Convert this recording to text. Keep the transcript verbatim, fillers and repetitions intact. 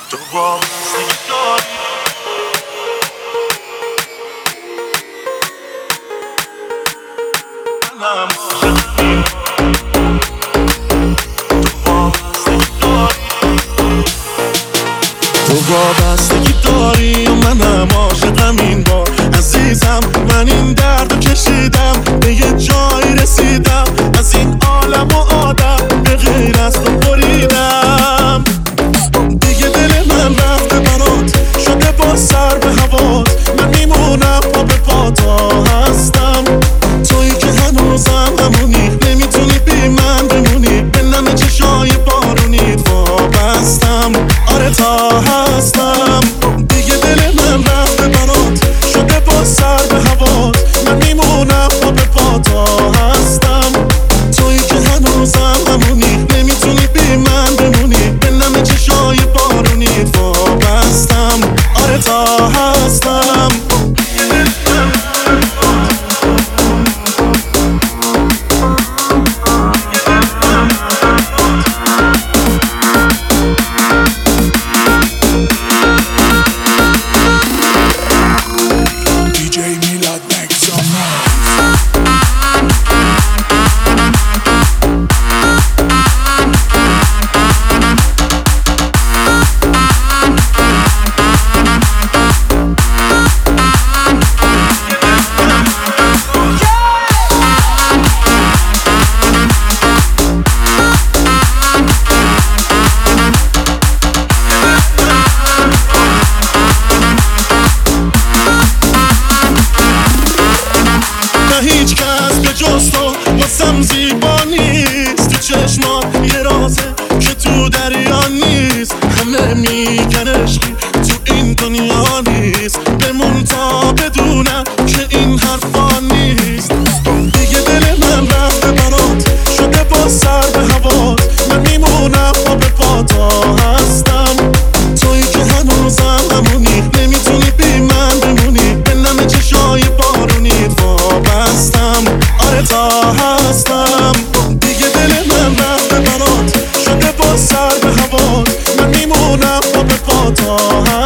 تو وابستگی داری منم عاشقی تو وابستگی داری تو وابستگی داری و منم عاشقم این بار عزیزم. من این دردو کشیدم به یه جایی رسیدم از این عالم و آدم به غیر از تو بریدم دیگه. دل من رفته برات شده با سر به هوات من میمونم پا به پاتا هستم تویی که هنوزم همونی نمیتونی بی من بمونی به نم چشای بارونیت وابستم آره تا هستم دیگه. دل من رفته برات شده با سر به هوات من میمونم پا به پاتا هستم تویی که هنوزم همونی نمیتونی بی من بمونی به نم چشای بارونیت وابستم آره تا هستم. هیچ کس به جز تو واسم زیبا نیست تو چشمات یه رازه که تو دریا نیست همه میگن عشقی تو این دنیا نیست بمون تا بدونم که این حرفا نیست دیگه. دل من رفته برات شده با سر به هوات من میمونم پا به پاتا هستم تویی که هنوزم همونی نمیتونی بی من بمونی به نم چشای بارونیت وابستم آره تا هستم دیگه. دل من رفته برات شده با سر به هوات من میمونم پا به پاتا